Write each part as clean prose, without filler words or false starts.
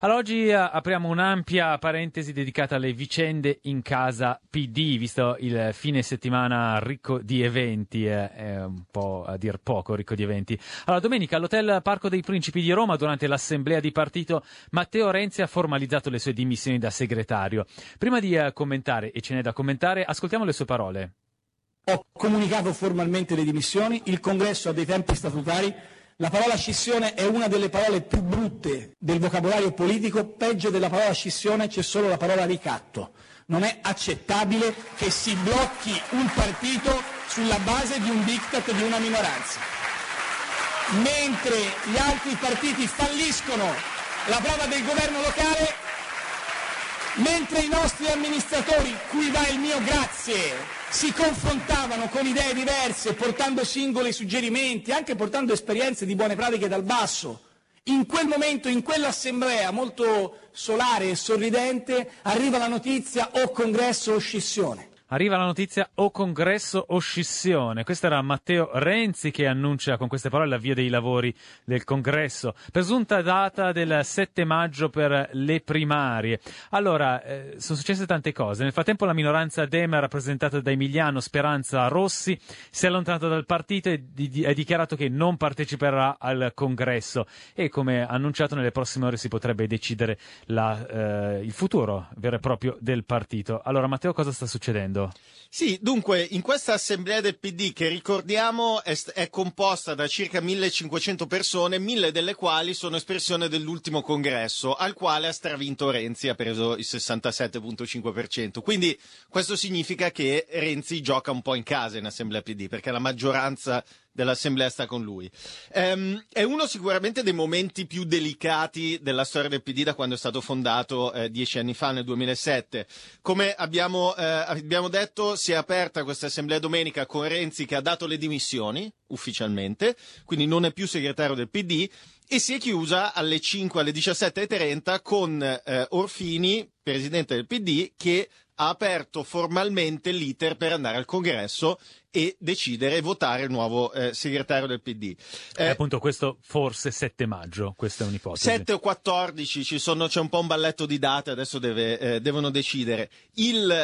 Allora, oggi apriamo un'ampia parentesi dedicata alle vicende in casa PD, visto il fine settimana ricco di eventi, è un po' a dir poco ricco di eventi. Allora, domenica all'Hotel Parco dei Principi di Roma, durante l'assemblea di partito, Matteo Renzi ha formalizzato le sue dimissioni da segretario. Prima di commentare, e ce n'è da commentare, ascoltiamo le sue parole. Ho comunicato formalmente le dimissioni, il Congresso ha dei tempi statutari. La parola scissione è una delle parole più brutte del vocabolario politico, peggio della parola scissione c'è solo la parola ricatto. Non è accettabile che si blocchi un partito sulla base di un diktat di una minoranza. Mentre gli altri partiti falliscono la prova del governo locale, mentre i nostri amministratori, cui va il mio grazie, si confrontavano con idee diverse, portando singoli suggerimenti, anche portando esperienze di buone pratiche dal basso. In quel momento, in quell'assemblea molto solare e sorridente, arriva la notizia o congresso o scissione. Arriva la notizia o congresso o scissione. Questo era Matteo Renzi che annuncia con queste parole l'avvio dei lavori del congresso. Presunta data del 7 maggio per le primarie. Allora, sono successe tante cose. Nel frattempo la minoranza Dem, rappresentata da Emiliano Speranza Rossi, si è allontanata dal partito e ha dichiarato che non parteciperà al congresso. E come annunciato, nelle prossime ore si potrebbe decidere il futuro vero e proprio del partito. Allora, Matteo, cosa sta succedendo? Sì, dunque, in questa assemblea del PD, che ricordiamo è composta da circa 1500 persone, 1000 delle quali sono espressione dell'ultimo congresso, al quale ha stravinto Renzi, ha preso il 67,5%. Quindi questo significa che Renzi gioca un po' in casa in assemblea PD, perché la maggioranza dell'assemblea sta con lui. È uno sicuramente dei momenti più delicati della storia del PD da quando è stato fondato 10 anni fa, nel 2007. Come abbiamo detto, si è aperta questa assemblea domenica con Renzi che ha dato le dimissioni ufficialmente, quindi non è più segretario del PD, e si è chiusa alle 5, alle 17:30 con Orfini, presidente del PD, che ha aperto formalmente l'iter per andare al congresso e decidere e votare il nuovo segretario del PD. Appunto questo forse 7 maggio, questa è un'ipotesi. 7 o 14, c'è un po' un balletto di date, adesso devono decidere. Il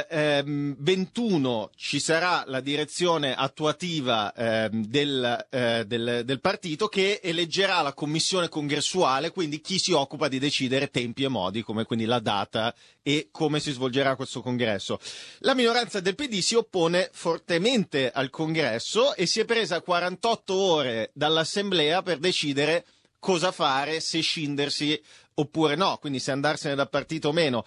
21 ci sarà la direzione attuativa del partito, che eleggerà la commissione congressuale, quindi chi si occupa di decidere tempi e modi, come quindi la data e come si svolgerà questo congresso. La minoranza del PD si oppone fortemente al congresso e si è presa 48 ore dall'assemblea per decidere cosa fare, se scindersi oppure no, quindi se andarsene dal partito o meno.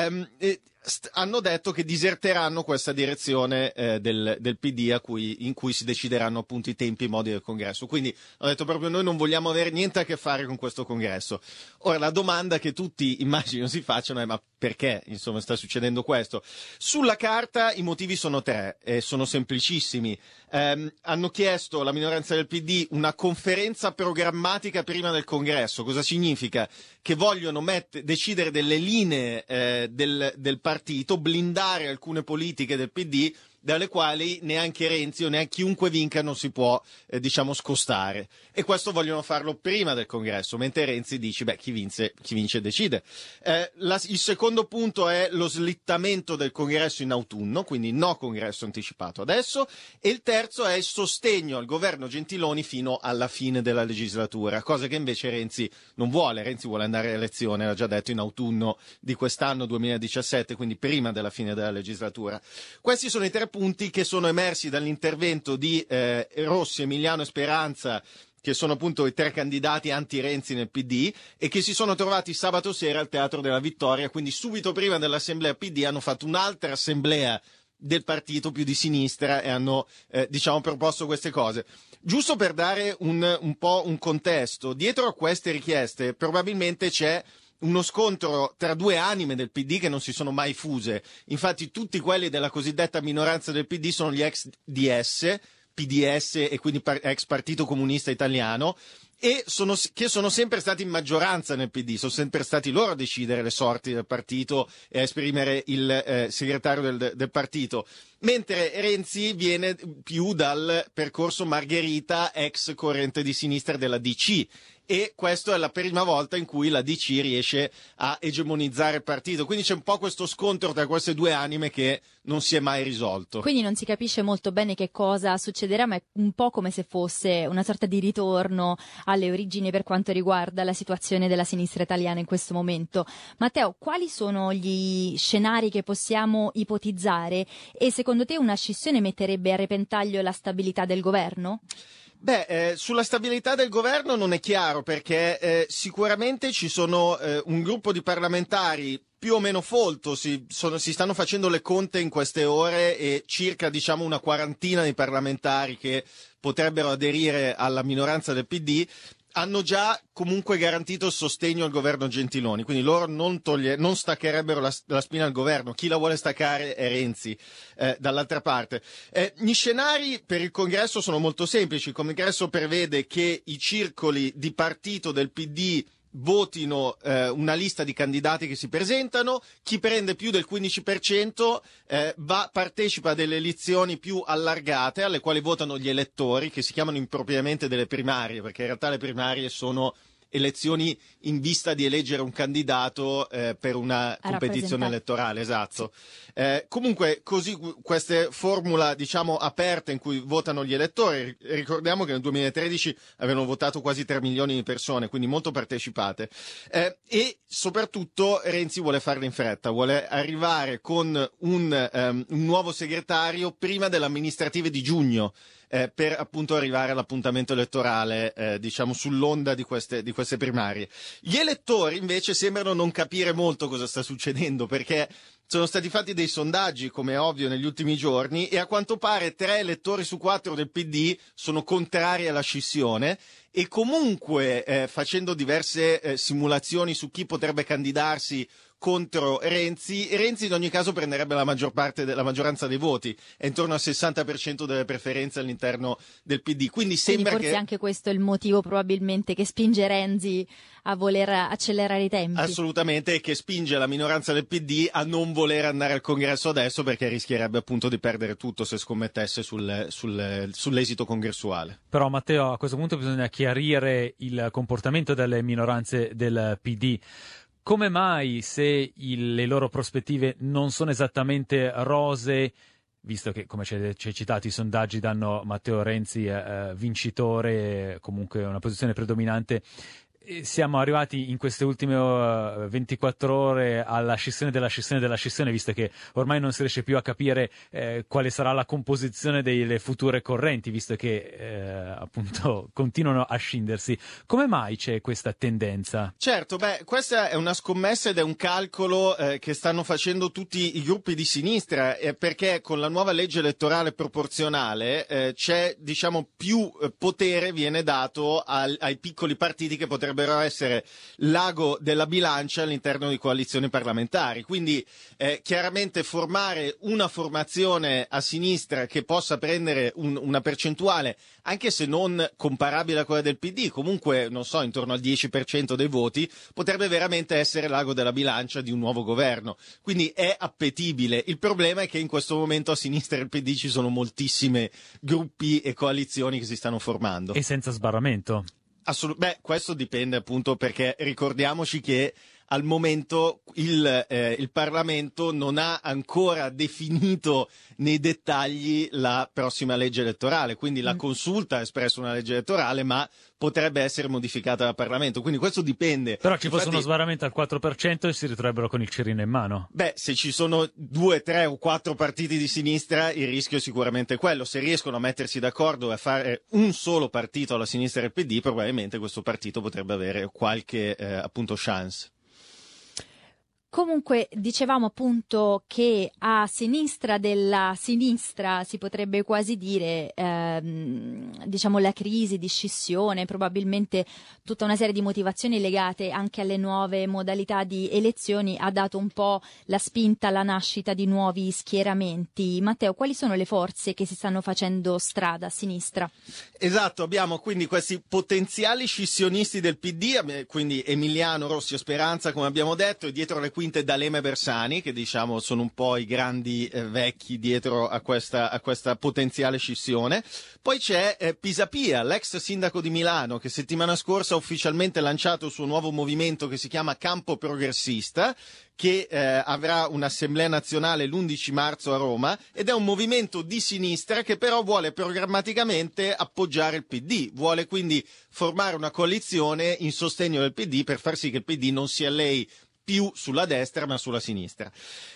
Hanno detto che diserteranno questa direzione del PD in cui si decideranno appunto i tempi e i modi del congresso. Quindi hanno detto proprio: noi non vogliamo avere niente a che fare con questo congresso. Ora, la domanda che tutti immagino si facciano è: ma perché insomma sta succedendo questo? Sulla carta i motivi sono tre, sono semplicissimi. Hanno chiesto, la minoranza del PD, una conferenza programmatica prima del congresso. Cosa significa? Che vogliono decidere delle linee del partito, blindare alcune politiche del PD dalle quali neanche Renzi o neanche chiunque vinca non si può scostare, e questo vogliono farlo prima del congresso, mentre Renzi dice chi vince decide. Il secondo punto è lo slittamento del congresso in autunno, quindi no congresso anticipato adesso, e il terzo è il sostegno al governo Gentiloni fino alla fine della legislatura, cosa che invece Renzi non vuole. Renzi vuole andare a elezione, l'ha già detto, in autunno di quest'anno 2017, quindi prima della fine della legislatura. Questi sono i tre punti che sono emersi dall'intervento di Rossi, Emiliano e Speranza, che sono appunto i tre candidati anti-Renzi nel PD, e che si sono trovati sabato sera al Teatro della Vittoria, quindi subito prima dell'assemblea PD hanno fatto un'altra assemblea del partito più di sinistra e hanno proposto queste cose. Giusto per dare un po' un contesto, dietro a queste richieste probabilmente c'è uno scontro tra due anime del PD che non si sono mai fuse. Infatti tutti quelli della cosiddetta minoranza del PD sono gli ex DS, PDS e quindi ex Partito Comunista Italiano, e che sono sempre stati in maggioranza nel PD, sono sempre stati loro a decidere le sorti del partito e a esprimere il segretario del partito, mentre Renzi viene più dal percorso Margherita, ex corrente di sinistra della DC, e questa è la prima volta in cui la DC riesce a egemonizzare il partito, quindi c'è un po' questo scontro tra queste due anime che non si è mai risolto. Quindi non si capisce molto bene che cosa succederà, ma è un po' come se fosse una sorta di ritorno alle origini per quanto riguarda la situazione della sinistra italiana in questo momento. Matteo, quali sono gli scenari che possiamo ipotizzare e secondo te una scissione metterebbe a repentaglio la stabilità del governo? Sulla stabilità del governo non è chiaro perché sicuramente ci sono un gruppo di parlamentari più o meno folto, si stanno facendo le conte in queste ore e circa una quarantina di parlamentari che potrebbero aderire alla minoranza del PD hanno già comunque garantito il sostegno al governo Gentiloni, quindi loro non staccherebbero la spina al governo. Chi la vuole staccare è Renzi, dall'altra parte. Gli scenari per il congresso sono molto semplici. Il congresso prevede che i circoli di partito del PD votino una lista di candidati che si presentano, chi prende più del 15% partecipa a delle elezioni più allargate alle quali votano gli elettori, che si chiamano impropriamente delle primarie, perché in realtà le primarie sono elezioni in vista di eleggere un candidato per una competizione elettorale, esatto. Sì. Comunque così questa formula aperta in cui votano gli elettori, ricordiamo che nel 2013 avevano votato quasi 3 milioni di persone, quindi molto partecipate, e soprattutto Renzi vuole farlo in fretta, vuole arrivare con un nuovo segretario prima delle amministrative di giugno, per appunto arrivare all'appuntamento elettorale, sull'onda di queste primarie. Gli elettori invece sembrano non capire molto cosa sta succedendo, perché sono stati fatti dei sondaggi, come è ovvio, negli ultimi giorni, e a quanto pare 3 elettori su 4 del PD sono contrari alla scissione, e comunque facendo diverse simulazioni su chi potrebbe candidarsi contro Renzi in ogni caso prenderebbe la maggioranza dei voti, è intorno al 60% delle preferenze all'interno del PD, quindi sembra forse che anche questo è il motivo probabilmente che spinge Renzi a voler accelerare i tempi. Assolutamente, e che spinge la minoranza del PD a non voler andare al congresso adesso, perché rischierebbe appunto di perdere tutto se scommettesse sull'esito congressuale. Però Matteo, a questo punto bisogna chiarire il comportamento delle minoranze del PD. Come mai, se le loro prospettive non sono esattamente rosee, visto che, come ci hai citato, i sondaggi danno Matteo Renzi vincitore, comunque una posizione predominante, siamo arrivati in queste ultime 24 ore alla scissione della scissione, visto che ormai non si riesce più a capire quale sarà la composizione delle future correnti, visto che appunto continuano a scindersi. Come mai c'è questa tendenza? Certo, questa è una scommessa ed è un calcolo che stanno facendo tutti i gruppi di sinistra, perché con la nuova legge elettorale proporzionale c'è più potere viene dato ai piccoli partiti che potrebbero essere l'ago della bilancia all'interno di coalizioni parlamentari, quindi chiaramente formare una formazione a sinistra che possa prendere una percentuale, anche se non comparabile a quella del PD, comunque non so, intorno al 10% dei voti, potrebbe veramente essere l'ago della bilancia di un nuovo governo, quindi è appetibile. Il problema è che in questo momento a sinistra del PD ci sono moltissimi gruppi e coalizioni che si stanno formando. E senza sbarramento. Questo dipende appunto, perché ricordiamoci che al momento il Parlamento non ha ancora definito nei dettagli la prossima legge elettorale, quindi la Consulta ha espresso una legge elettorale, ma potrebbe essere modificata dal Parlamento, quindi questo dipende. Però ci fosse uno sbarramento al 4% e si ritroverebbero con il cerino in mano. Se ci sono 2, 3 o 4 partiti di sinistra, il rischio è sicuramente quello. Se riescono a mettersi d'accordo e a fare un solo partito alla sinistra del PD, probabilmente questo partito potrebbe avere qualche appunto chance. Comunque dicevamo appunto che a sinistra della sinistra si potrebbe quasi dire la crisi di scissione, probabilmente tutta una serie di motivazioni legate anche alle nuove modalità di elezioni ha dato un po' la spinta alla nascita di nuovi schieramenti. Matteo, quali sono le forze che si stanno facendo strada a sinistra? Esatto, abbiamo quindi questi potenziali scissionisti del PD, quindi Emiliano, Rossi e Speranza, come abbiamo detto, e dietro le quinte quinte D'Alema e Bersani, che diciamo sono un po' i grandi vecchi dietro a questa potenziale scissione. Poi c'è Pisapia, l'ex sindaco di Milano, che settimana scorsa ha ufficialmente lanciato il suo nuovo movimento che si chiama Campo Progressista, che avrà un'assemblea nazionale l'11 marzo a Roma, ed è un movimento di sinistra che però vuole programmaticamente appoggiare il PD, vuole quindi formare una coalizione in sostegno del PD per far sì che il PD non si allei più sulla destra ma sulla sinistra.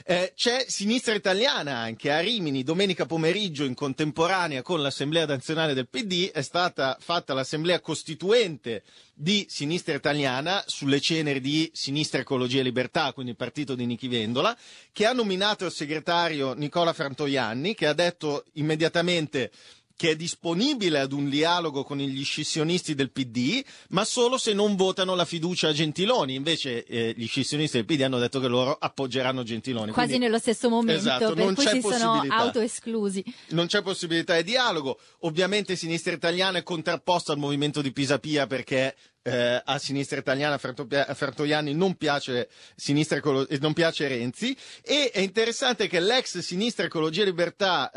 C'è Sinistra Italiana anche a Rimini, domenica pomeriggio in contemporanea con l'Assemblea Nazionale del PD è stata fatta l'Assemblea Costituente di Sinistra Italiana sulle ceneri di Sinistra Ecologia e Libertà, quindi il partito di Nichi Vendola, che ha nominato il segretario Nicola Frantoianni, che ha detto immediatamente che è disponibile ad un dialogo con gli scissionisti del PD, ma solo se non votano la fiducia a Gentiloni. Invece gli scissionisti del PD hanno detto che loro appoggeranno Gentiloni. Quasi quindi, nello stesso momento, esatto, per non cui c'è si sono possibilità. autoesclusi. Non c'è possibilità di dialogo. Ovviamente Sinistra Italiana è contrapposta al movimento di Pisapia perché a Sinistra Italiana a Frantoianni non piace non piace Renzi, e è interessante che l'ex Sinistra Ecologia e Libertà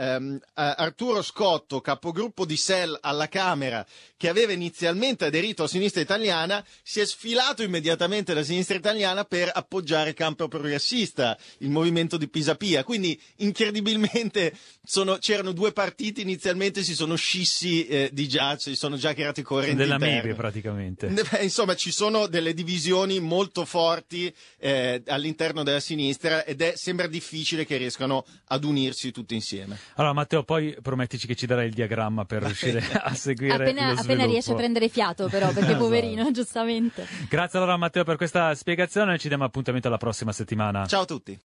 Arturo Scotto, capogruppo di SEL alla Camera, che aveva inizialmente aderito a Sinistra Italiana, si è sfilato immediatamente da Sinistra Italiana per appoggiare Campo Progressista, il movimento di Pisapia. Quindi incredibilmente c'erano due partiti inizialmente, si sono scissi di già, si sono già creati correnti della interne. Mebe praticamente. Insomma, ci sono delle divisioni molto forti all'interno della sinistra ed sembra difficile che riescano ad unirsi tutti insieme. Allora Matteo, poi promettici che ci darai il diagramma per riuscire a seguire lo sviluppo. Appena riesce a prendere fiato però, perché Esatto. poverino, giustamente. Grazie allora Matteo per questa spiegazione, ci diamo appuntamento alla prossima settimana. Ciao a tutti.